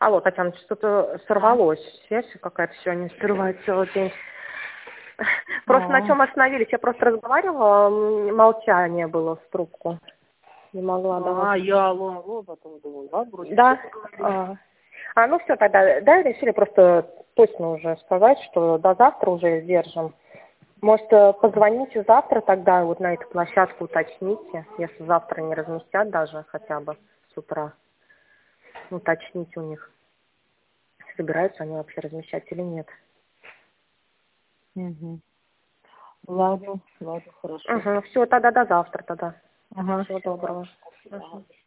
Алло, Татьяна, что-то сорвалось. Связь какая-то сегодня срывает целый день. Просто на чем остановились? Я просто разговаривала, молчание было в трубку. Не могла давать. Я алло, потом думаю, да, вроде. Да? Ну все, тогда, да, решили просто точно уже сказать, что до завтра уже держим. Может, позвоните завтра тогда вот на эту площадку, уточните, если завтра не разместят даже хотя бы с утра. Уточните у них, собираются они вообще размещать или нет. Угу. Ладно, хорошо. Все, тогда до завтра тогда. Ага, Всего доброго. Спасибо.